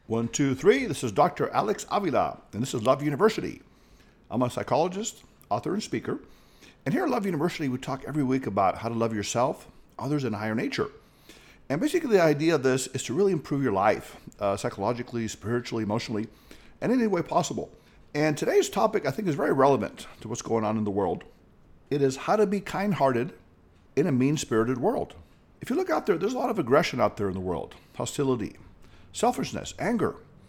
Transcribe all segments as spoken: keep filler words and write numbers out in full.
One, two, three. This is Doctor Alex Avila, and this is Love University. I'm a psychologist, author, and speaker. And here at Love University, we talk every week about how to love yourself, others, and higher nature. And basically, the idea of this is to really improve your life, uh, psychologically, spiritually, emotionally, and in any way possible. And today's topic, I think, is very relevant to what's going on in the world. It is how to be kind-hearted in a mean-spirited world. If you look out there, there's a lot of aggression out there in the world, hostility, selfishness, anger.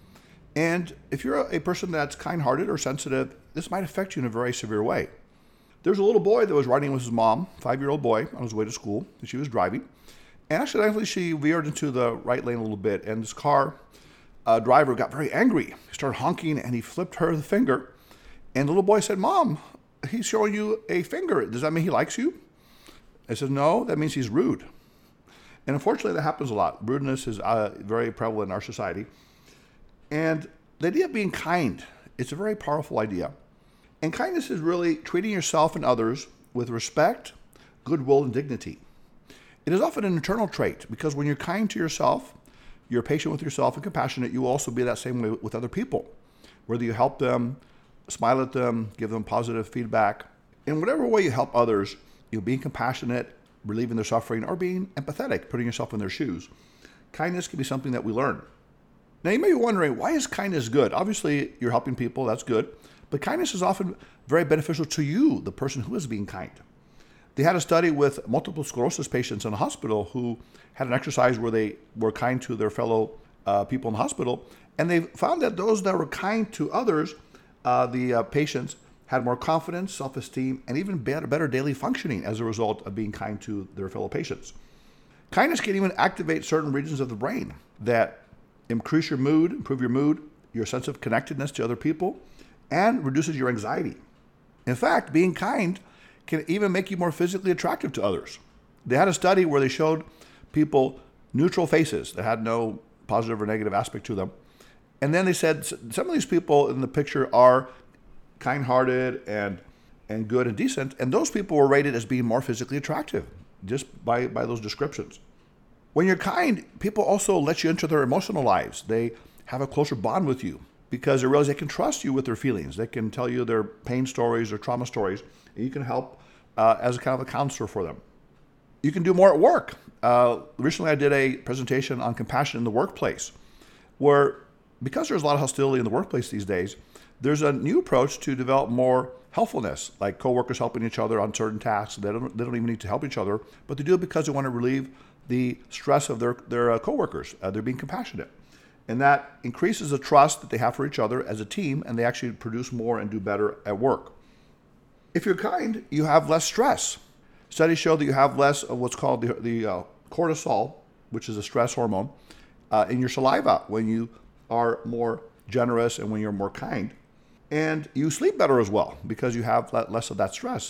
And if you're a person that's kind-hearted or sensitive, this might affect you in a very severe way. There's a little boy that was riding with his mom, five-year-old boy, on his way to school, and she was driving. And accidentally, she veered into the right lane a little bit, and this car uh, driver got very angry. He started honking, and he flipped her the finger. And the little boy said, "Mom, he's showing you a finger. Does that mean he likes you?" I said, "No, that means he's rude." And unfortunately, that happens a lot. Rudeness is uh, very prevalent in our society. And the idea of being kind, it's a very powerful idea. And kindness is really treating yourself and others with respect, goodwill, and dignity. It is often an internal trait because when you're kind to yourself, you're patient with yourself and compassionate, you will also be that same way with other people. Whether you help them, smile at them, give them positive feedback, in whatever way you help others, you're being compassionate, relieving their suffering, or being empathetic, putting yourself in their shoes. Kindness can be something that we learn. Now, you may be wondering, why is kindness good? Obviously, you're helping people, that's good. But kindness is often very beneficial to you, the person who is being kind. They had a study with multiple sclerosis patients in a hospital who had an exercise where they were kind to their fellow uh, people in the hospital, and they found that those that were kind to others, uh, the uh, patients, had more confidence, self-esteem, and even better, better daily functioning as a result of being kind to their fellow patients. Kindness can even activate certain regions of the brain that increase your mood, improve your mood, your sense of connectedness to other people, and reduces your anxiety. In fact, being kind can even make you more physically attractive to others. They had a study where they showed people neutral faces that had no positive or negative aspect to them. And then they said some of these people in the picture are kind-hearted and and good and decent, and those people were rated as being more physically attractive just by, by those descriptions. When you're kind, people also let you into their emotional lives. They have a closer bond with you because they realize they can trust you with their feelings. They can tell you their pain stories or trauma stories, and you can help uh, as a kind of a counselor for them. You can do more at work. Uh, recently, I did a presentation on compassion in the workplace, where because there's a lot of hostility in the workplace these days, there's a new approach to develop more helpfulness, like coworkers helping each other on certain tasks. They don't, they don't even need to help each other, but they do it because they want to relieve the stress of their, their uh, coworkers. Uh, they're being compassionate. And that increases the trust that they have for each other as a team, and they actually produce more and do better at work. If you're kind, you have less stress. Studies show that you have less of what's called the, the uh, cortisol, which is a stress hormone, uh, in your saliva when you are more generous and when you're more kind. And you sleep better as well because you have less of that stress.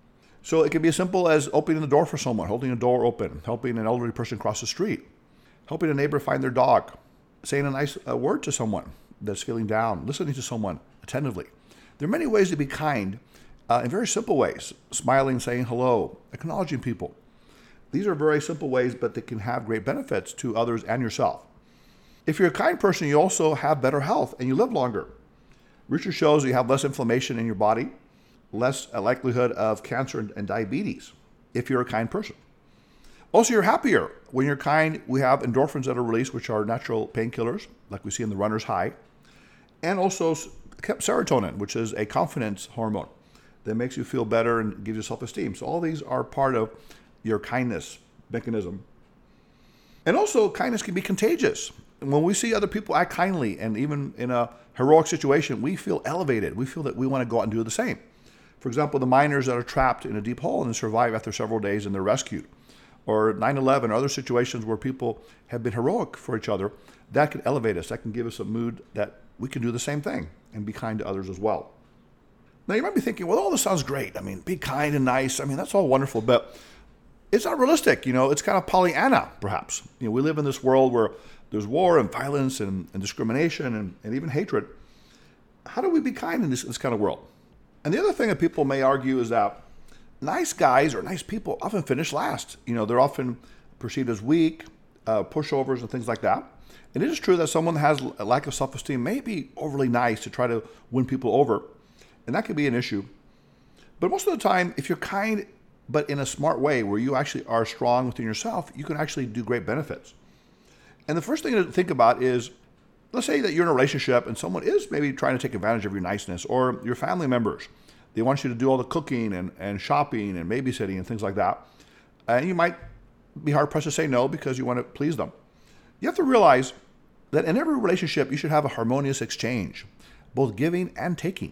So it can be as simple as opening the door for someone, holding a door open, helping an elderly person cross the street, helping a neighbor find their dog, saying a nice uh, word to someone that's feeling down, listening to someone attentively. There are many ways to be kind uh, in very simple ways, smiling, saying hello, acknowledging people. These are very simple ways, but they can have great benefits to others and yourself. If you're a kind person, you also have better health and you live longer. Research shows you have less inflammation in your body, less likelihood of cancer and diabetes if you're a kind person. Also, you're happier. When you're kind, we have endorphins that are released, which are natural painkillers, like we see in the runner's high, and also serotonin, which is a confidence hormone that makes you feel better and gives you self-esteem. So all these are part of your kindness mechanism. And also, kindness can be contagious. When we see other people act kindly, and even in a heroic situation, we feel elevated. We feel that we want to go out and do the same. For example, the miners that are trapped in a deep hole and survive after several days and they're rescued. Or nine eleven or other situations where people have been heroic for each other, that can elevate us. That can give us a mood that we can do the same thing and be kind to others as well. Now, you might be thinking, well, all this sounds great. I mean, be kind and nice. I mean, that's all wonderful, but it's not realistic. You know, it's kind of Pollyanna, perhaps. You know, we live in this world where there's war and violence and, and discrimination and, and even hatred. How do we be kind in this, this kind of world? And the other thing that people may argue is that nice guys or nice people often finish last. You know, they're often perceived as weak, uh, pushovers and things like that. And it is true that someone that has a lack of self-esteem may be overly nice to try to win people over, and that could be an issue. But most of the time, if you're kind, but in a smart way where you actually are strong within yourself, you can actually do great benefits. And the first thing to think about is, let's say that you're in a relationship and someone is maybe trying to take advantage of your niceness, or your family members. They want you to do all the cooking and, and shopping and babysitting and things like that. And you might be hard-pressed to say no because you want to please them. You have to realize that in every relationship, you should have a harmonious exchange, both giving and taking.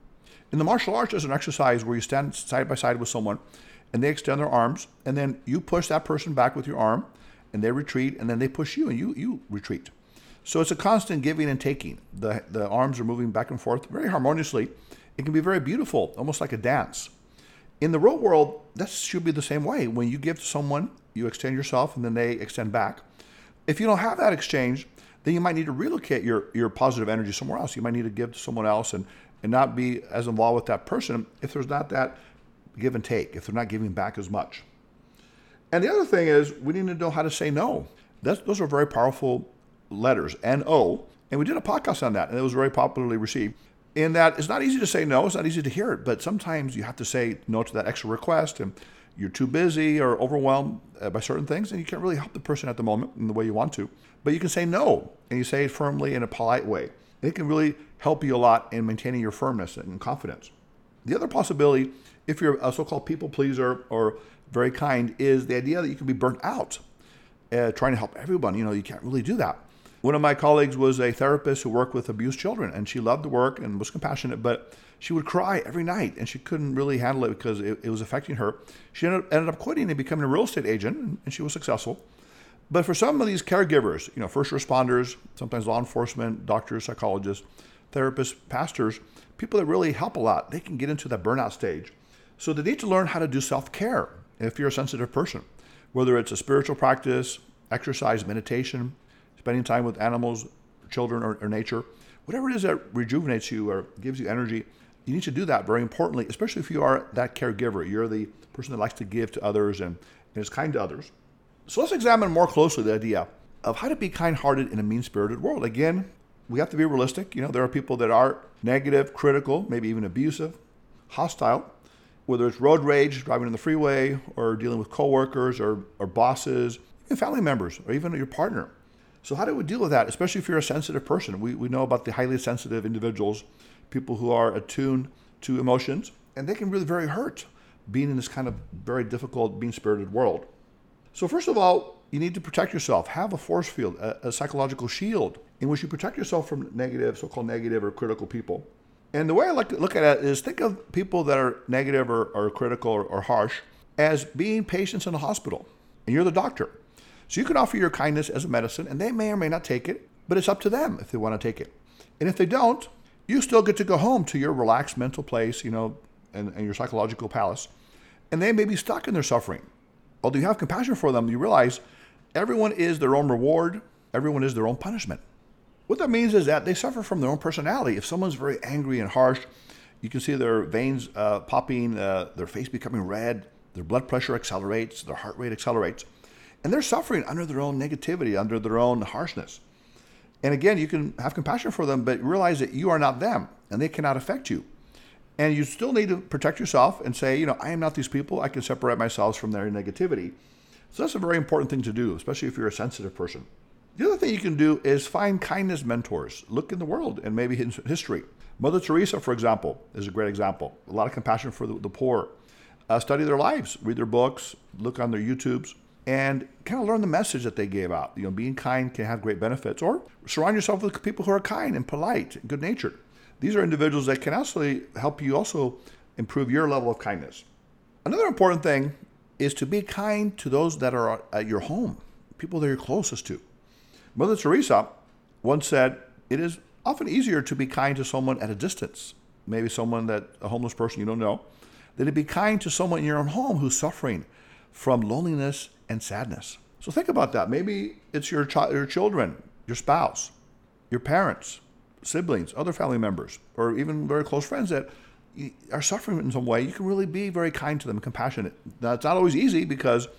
In the martial arts, there's an exercise where you stand side by side with someone and they extend their arms, and then you push that person back with your arm, and they retreat, and then they push you, and you, you retreat. So it's a constant giving and taking. The, the arms are moving back and forth very harmoniously. It can be very beautiful, almost like a dance. In the real world, that should be the same way. When you give to someone, you extend yourself, and then they extend back. If you don't have that exchange, then you might need to relocate your, your positive energy somewhere else. You might need to give to someone else and, and not be as involved with that person if there's not that give and take, if they're not giving back as much. And the other thing is, we need to know how to say no. That's, those are very powerful letters, N O, and we did a podcast on that, and it was very popularly received. In that it's not easy to say no, it's not easy to hear it, but sometimes you have to say no to that extra request, and you're too busy or overwhelmed by certain things, and you can't really help the person at the moment in the way you want to. But you can say no, and you say it firmly in a polite way. It can really help you a lot in maintaining your firmness and confidence. The other possibility, if you're a so-called people pleaser or very kind, is the idea that you can be burnt out uh, trying to help everyone. You know, you can't really do that. One of my colleagues was a therapist who worked with abused children, and she loved the work and was compassionate, but she would cry every night, and she couldn't really handle it because it, it was affecting her. She ended up, ended up quitting and becoming a real estate agent, and she was successful. But for some of these caregivers, you know, first responders, sometimes law enforcement, doctors, psychologists, therapists, pastors, people that really help a lot, they can get into that burnout stage. So they need to learn how to do self-care if you're a sensitive person, whether it's a spiritual practice, exercise, meditation, spending time with animals, children, or, or nature, whatever it is that rejuvenates you or gives you energy, you need to do that very importantly, especially if you are that caregiver. You're the person that likes to give to others and, and is kind to others. So let's examine more closely the idea of how to be kind-hearted in a mean-spirited world. Again, we have to be realistic. You know, there are people that are negative, critical, maybe even abusive, hostile, whether it's road rage, driving on the freeway, or dealing with coworkers or, or bosses, even family members, or even your partner. So how do we deal with that, especially if you're a sensitive person? We, we know about the highly sensitive individuals, people who are attuned to emotions, and they can really very hurt being in this kind of very difficult, mean-spirited world. So first of all, you need to protect yourself. Have a force field, a, a psychological shield in which you protect yourself from negative, so-called negative or critical people. And the way I like to look at it is think of people that are negative or, or critical or, or harsh as being patients in a hospital, and you're the doctor. So you can offer your kindness as a medicine, and they may or may not take it, but it's up to them if they want to take it. And if they don't, you still get to go home to your relaxed mental place, you know, and, and your psychological palace, and they may be stuck in their suffering. Although you have compassion for them, you realize everyone is their own reward, everyone is their own punishment. What that means is that they suffer from their own personality. If someone's very angry and harsh, you can see their veins uh, popping, uh, their face becoming red, their blood pressure accelerates, their heart rate accelerates, and they're suffering under their own negativity, under their own harshness. And again, you can have compassion for them, but realize that you are not them, and they cannot affect you. And you still need to protect yourself and say, you know, I am not these people. I can separate myself from their negativity. So that's a very important thing to do, especially if you're a sensitive person. The other thing you can do is find kindness mentors. Look in the world and maybe in history. Mother Teresa, for example, is a great example. A lot of compassion for the, the poor. Uh, study their lives, read their books, look on their YouTubes, and kind of learn the message that they gave out. You know, being kind can have great benefits. Or surround yourself with people who are kind and polite, and good-natured. These are individuals that can actually help you also improve your level of kindness. Another important thing is to be kind to those that are at your home, people that you're closest to. Mother Teresa once said, it is often easier to be kind to someone at a distance, maybe someone that, a homeless person you don't know, than to be kind to someone in your own home who's suffering from loneliness and sadness. So think about that. Maybe it's your, ch- your children, your spouse, your parents, siblings, other family members, or even very close friends that are suffering in some way. You can really be very kind to them, compassionate. Now, it's not always easy because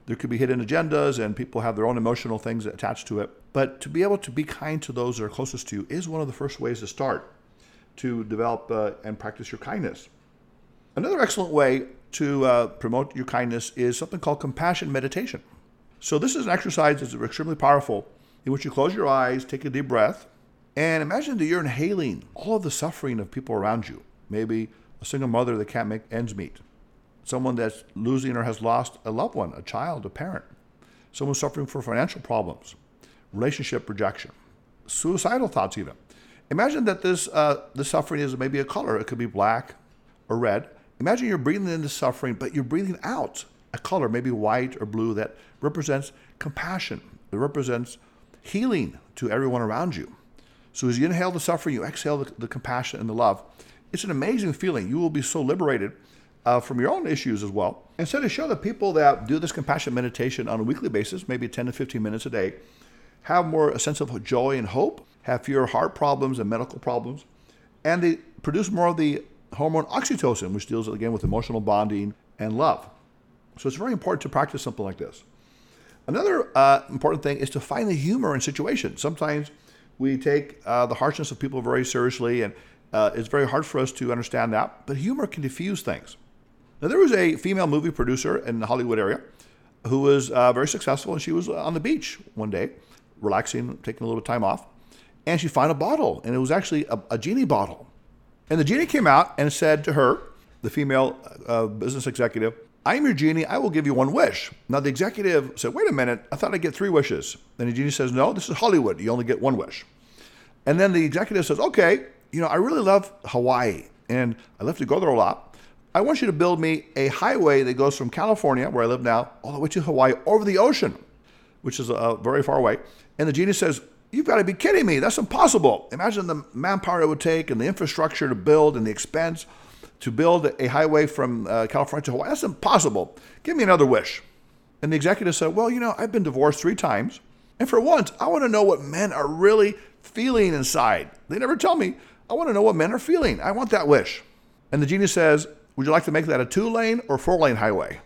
there could be hidden agendas and people have their own emotional things attached to it. But to be able to be kind to those that are closest to you is one of the first ways to start to develop uh, and practice your kindness. Another excellent way to uh, promote your kindness is something called compassion meditation. So this is an exercise that's extremely powerful in which you close your eyes, take a deep breath, and imagine that you're inhaling all of the suffering of people around you. Maybe a single mother that can't make ends meet, someone that's losing or has lost a loved one, a child, a parent, someone suffering from financial problems, relationship rejection, suicidal thoughts even. Imagine that this uh, this suffering is maybe a color. It could be black or red. Imagine you're breathing in this suffering, but you're breathing out a color, maybe white or blue, that represents compassion. It represents healing to everyone around you. So as you inhale the suffering, you exhale the, the compassion and the love. It's an amazing feeling. You will be so liberated uh, from your own issues as well. And so to show that people that do this compassion meditation on a weekly basis, maybe ten to fifteen minutes a day, have more a sense of joy and hope, have fewer heart problems and medical problems, and they produce more of the hormone oxytocin, which deals again with emotional bonding and love. So it's very important to practice something like this. Another uh, important thing is to find the humor in situations. Sometimes we take uh, the harshness of people very seriously, and uh, it's very hard for us to understand that, but humor can diffuse things. Now, there was a female movie producer in the Hollywood area who was uh, very successful, and she was on the beach one day, relaxing, taking a little time off, and she found a bottle, and it was actually a, a genie bottle. And the genie came out and said to her, the female uh, business executive, "I am your genie, I will give you one wish." Now the executive said, "Wait a minute, I thought I'd get three wishes." Then the genie says, "No, this is Hollywood, you only get one wish." And then the executive says, "Okay, you know, I really love Hawaii, and I love to go there a lot. I want you to build me a highway that goes from California, where I live now, all the way to Hawaii, over the ocean," which is uh, very far away. And the genie says, "You've got to be kidding me. That's impossible. Imagine the manpower it would take and the infrastructure to build and the expense to build a highway from uh, California to Hawaii. That's impossible. Give me another wish." And the executive said, "Well, you know, I've been divorced three times. And for once, I want to know what men are really feeling inside. They never tell me. I want to know what men are feeling. I want that wish." And the genie says, "Would you like to make that a two-lane or four-lane highway?"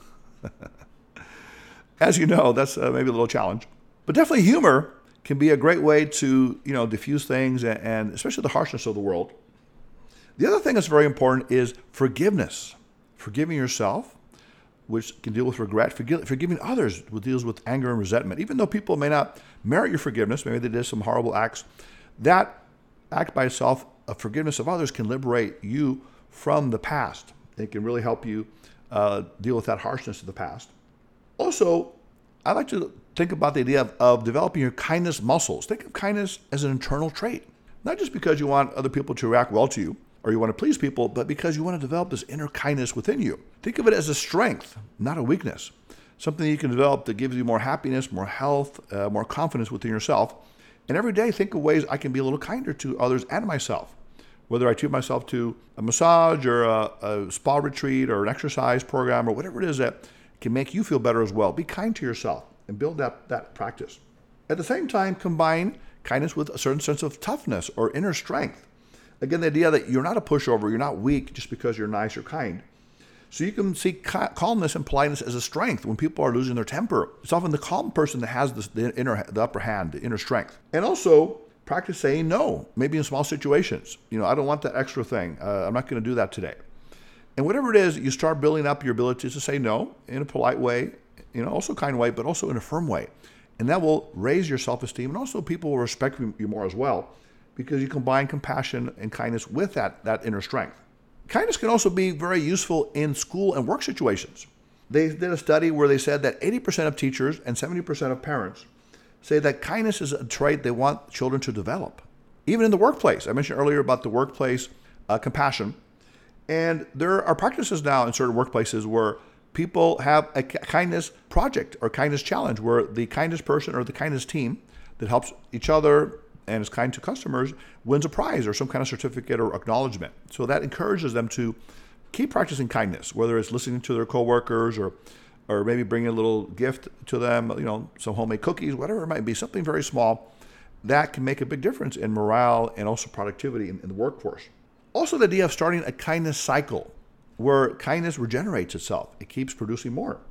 As you know, that's uh, maybe a little challenge. But definitely humor can be a great way to, you know, diffuse things and, and especially the harshness of the world. The other thing that's very important is forgiveness. Forgiving yourself, which can deal with regret. Forgive, forgiving others, which deals with anger and resentment. Even though people may not merit your forgiveness, maybe they did some horrible acts, that act by itself of forgiveness of others can liberate you from the past. It can really help you uh, deal with that harshness of the past. Also, I like to think about the idea of, of developing your kindness muscles. Think of kindness as an internal trait, not just because you want other people to react well to you or you want to please people, but because you want to develop this inner kindness within you. Think of it as a strength, not a weakness, something you can develop that gives you more happiness, more health, uh, more confidence within yourself. And every day, think of ways I can be a little kinder to others and myself, whether I treat myself to a massage or a, a spa retreat or an exercise program or whatever it is that can make you feel better as well. Be kind to yourself and build that, that practice. At the same time, combine kindness with a certain sense of toughness or inner strength. Again, the idea that you're not a pushover, you're not weak just because you're nice or kind. So you can see calmness and politeness as a strength when people are losing their temper. It's often the calm person that has this, the inner, the upper hand, the inner strength. And also practice saying no, maybe in small situations. You know, I don't want that extra thing. Uh, I'm not going to do that today. And whatever it is, you start building up your ability to say no in a polite way, you know, also kind way, but also in a firm way. And that will raise your self-esteem, and also people will respect you more as well because you combine compassion and kindness with that, that inner strength. Kindness can also be very useful in school and work situations. They did a study where they said that eighty percent of teachers and seventy percent of parents say that kindness is a trait they want children to develop. Even in the workplace. I mentioned earlier about the workplace uh, compassion. And there are practices now in certain workplaces where people have a kindness project or kindness challenge where the kindest person or the kindest team that helps each other and is kind to customers wins a prize or some kind of certificate or acknowledgement. So that encourages them to keep practicing kindness, whether it's listening to their coworkers or or maybe bringing a little gift to them, you know, some homemade cookies, whatever it might be, something very small that can make a big difference in morale and also productivity in, in the workforce. Also, the idea of starting a kindness cycle where kindness regenerates itself. It keeps producing more.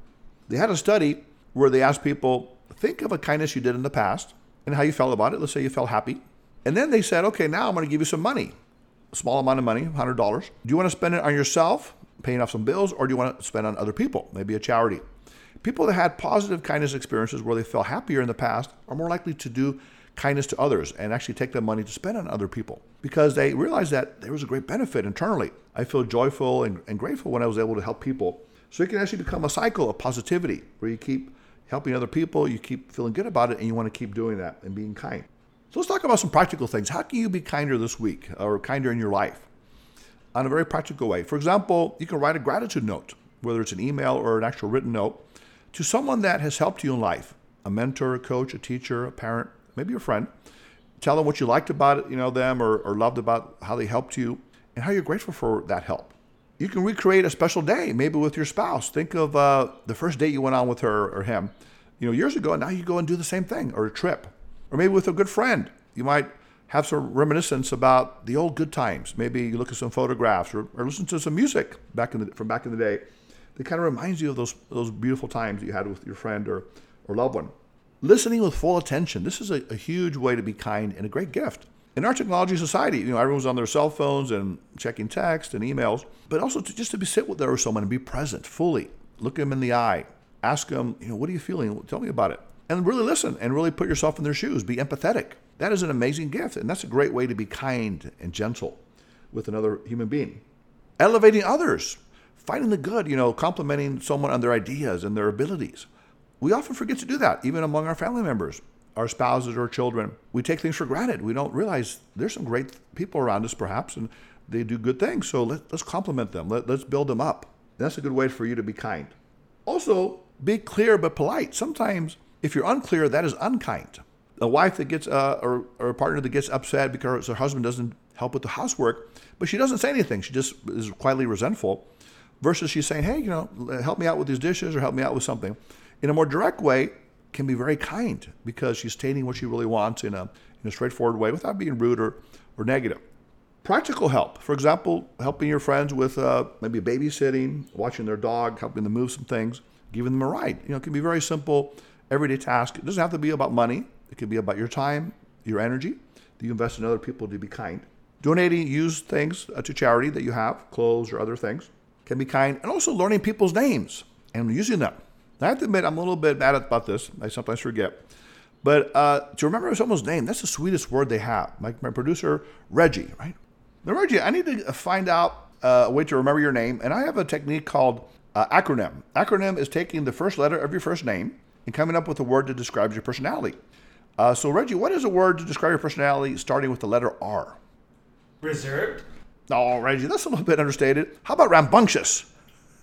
They had a study where they asked people, think of a kindness you did in the past and how you felt about it. Let's say you felt happy. And then they said, okay, now I'm going to give you some money, a small amount of money, one hundred dollars. Do you want to spend it on yourself, paying off some bills, or do you want to spend it on other people, maybe a charity? People that had positive kindness experiences where they felt happier in the past are more likely to do kindness to others and actually take that money to spend on other people because they realized that there was a great benefit internally. I feel joyful and, and grateful when I was able to help people. So it can actually become a cycle of positivity where you keep helping other people, you keep feeling good about it, and you want to keep doing that and being kind. So let's talk about some practical things. How can you be kinder this week or kinder in your life? On a very practical way. For example, you can write a gratitude note, whether it's an email or an actual written note, to someone that has helped you in life, a mentor, a coach, a teacher, a parent, maybe a friend. Tell them what you liked about it, you know, them or, or loved about how they helped you and how you're grateful for that help. You can recreate a special day, maybe with your spouse. Think of uh, the first date you went on with her or him, you know, years ago, and now you go and do the same thing, or a trip. Or maybe with a good friend. You might have some reminiscence about the old good times. Maybe you look at some photographs or, or listen to some music back in the, from back in the day that kind of reminds you of those those beautiful times that you had with your friend or, or loved one. Listening with full attention. This is a, a huge way to be kind and a great gift. In our technology society, you know, everyone's on their cell phones and checking text and emails, but also to just to be sit with there with someone and be present fully. Look them in the eye. Ask them, you know, what are you feeling? Tell me about it. And really listen and really put yourself in their shoes. Be empathetic. That is an amazing gift, and that's a great way to be kind and gentle with another human being. Elevating others. Finding the good, you know, complimenting someone on their ideas and their abilities. We often forget to do that, even among our family members, our spouses or children. We take things for granted. We don't realize there's some great people around us, perhaps, and they do good things. So let, let's compliment them. Let, let's build them up. That's a good way for you to be kind. Also, be clear but polite. Sometimes, if you're unclear, that is unkind. A wife that gets, uh, or, or a partner that gets upset because her husband doesn't help with the housework, but she doesn't say anything. She just is quietly resentful. Versus she's saying, hey, you know, help me out with these dishes or help me out with something. In a more direct way, can be very kind because she's stating what she really wants in a, in a straightforward way without being rude or, or negative. Practical help. For example, helping your friends with uh, maybe babysitting, watching their dog, helping them move some things, giving them a ride. You know, it can be very simple, everyday task. It doesn't have to be about money. It could be about your time, your energy that you invest in other people to be kind. Donating used things uh, to charity that you have, clothes or other things, can be kind. And also learning people's names and using them. I have to admit, I'm a little bit bad about this. I sometimes forget. But uh, to remember someone's name, that's the sweetest word they have. Like my producer, Reggie, right? Now, Reggie, I need to find out uh, a way to remember your name. And I have a technique called uh, acronym. Acronym is taking the first letter of your first name and coming up with a word that describes your personality. Uh, so, Reggie, what is a word to describe your personality starting with the letter R? Reserved? No, Reggie, that's a little bit understated. How about rambunctious?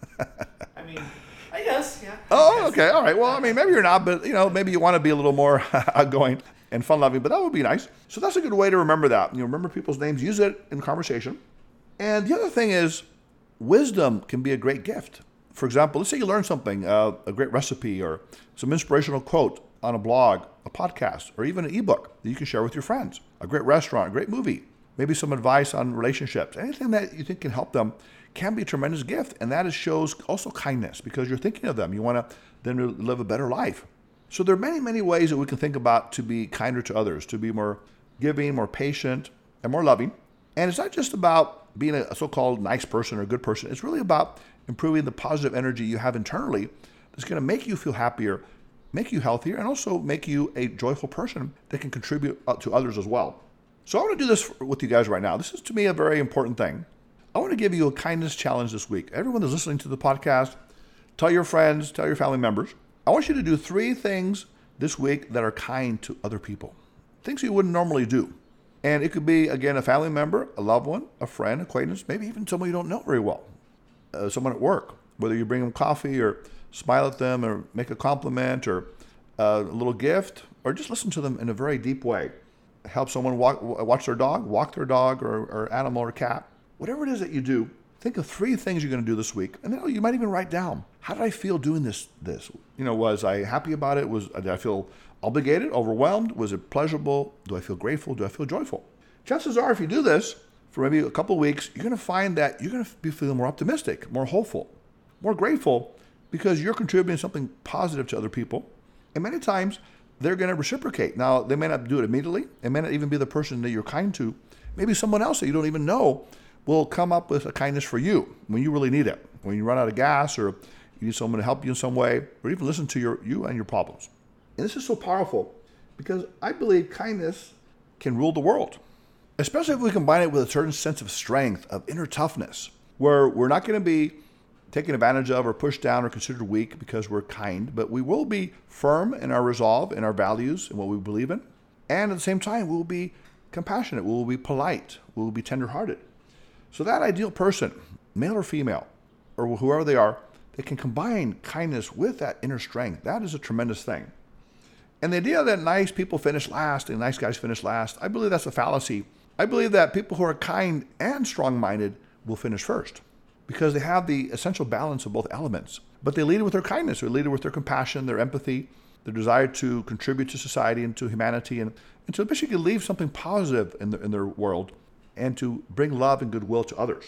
I mean, I guess, yeah. Oh, okay, all right. Well, I mean, maybe you're not, but, you know, maybe you want to be a little more outgoing and fun-loving, but that would be nice. So that's a good way to remember that. You know, remember people's names, use it in conversation. And the other thing is, wisdom can be a great gift. For example, let's say you learn something, uh, a great recipe or some inspirational quote on a blog, a podcast, or even an ebook that you can share with your friends, a great restaurant, a great movie, maybe some advice on relationships. Anything that you think can help them can be a tremendous gift. And that is, shows also kindness because you're thinking of them. You want to them to live a better life. So there are many, many ways that we can think about to be kinder to others, to be more giving, more patient, and more loving. And it's not just about being a so-called nice person or a good person. It's really about improving the positive energy you have internally that's going to make you feel happier, make you healthier, and also make you a joyful person that can contribute to others as well. So I want to do this with you guys right now. This is, to me, a very important thing. I want to give you a kindness challenge this week. Everyone that's listening to the podcast, tell your friends, tell your family members. I want you to do three things this week that are kind to other people. Things you wouldn't normally do. And it could be, again, a family member, a loved one, a friend, acquaintance, maybe even someone you don't know very well. Uh, someone at work, whether you bring them coffee or smile at them or make a compliment or uh, a little gift, or just listen to them in a very deep way. Help someone walk, watch their dog, walk their dog or, or animal or cat. Whatever it is that you do, think of three things you're going to do this week. And then you might even write down, how did I feel doing this? This, you know, was I happy about it? Was did I feel obligated, overwhelmed? Was it pleasurable? Do I feel grateful? Do I feel joyful? Chances are, if you do this for maybe a couple of weeks, you're going to find that you're going to be feeling more optimistic, more hopeful, more grateful, because you're contributing something positive to other people. And many times they're going to reciprocate. Now, they may not do it immediately. It may not even be the person that you're kind to. Maybe someone else that you don't even know will come up with a kindness for you when you really need it. When you run out of gas, or you need someone to help you in some way, or even listen to your you and your problems. And this is so powerful because I believe kindness can rule the world, especially if we combine it with a certain sense of strength, of inner toughness, where we're not going to be taken advantage of or pushed down or considered weak because we're kind, but we will be firm in our resolve, in our values, and what we believe in. And at the same time, we will be compassionate, we will be polite, we will be tenderhearted. So that ideal person, male or female, or whoever they are, they can combine kindness with that inner strength. That is a tremendous thing. And the idea that nice people finish last and nice guys finish last, I believe that's a fallacy. I believe that people who are kind and strong-minded will finish first because they have the essential balance of both elements. But they lead it with their kindness, they lead it with their compassion, their empathy, their desire to contribute to society and to humanity, and, and to basically leave something positive in, the, in their world and to bring love and goodwill to others.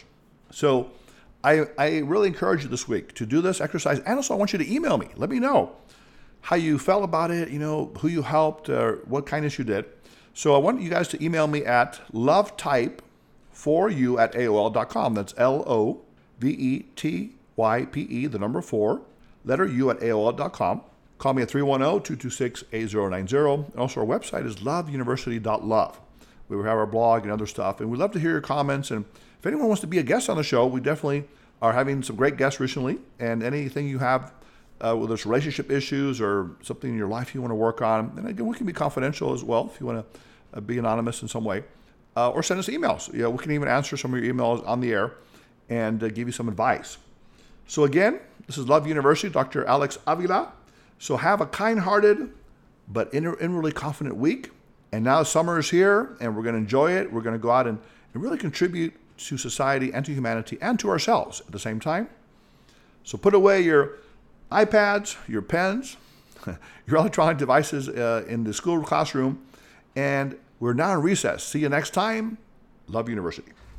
So I, I really encourage you this week to do this exercise. And also I want you to email me. Let me know how you felt about it, you know, who you helped, or what kindness you did. So I want you guys to email me at lovetype for you at A O L dot com. That's L O V E T Y P E, the number four, letter U at A O L dot com. Call me at three one zero, two two six, eight zero nine zero. And also our website is love university dot love. We have our blog and other stuff. And we'd love to hear your comments. And if anyone wants to be a guest on the show, we definitely are having some great guests recently. And anything you have, uh, whether it's relationship issues or something in your life you want to work on, and again, we can be confidential as well if you want to uh, be anonymous in some way. Uh, or send us emails. You know, we can even answer some of your emails on the air and uh, give you some advice. So again, this is Love University, Doctor Alex Avila. So have a kind-hearted but inner, inwardly confident week. And now summer is here, and we're going to enjoy it. We're going to go out and, and really contribute to society and to humanity and to ourselves at the same time. So put away your iPads, your pens, your electronic devices uh, in the school classroom, and we're now in recess. See you next time. Love University.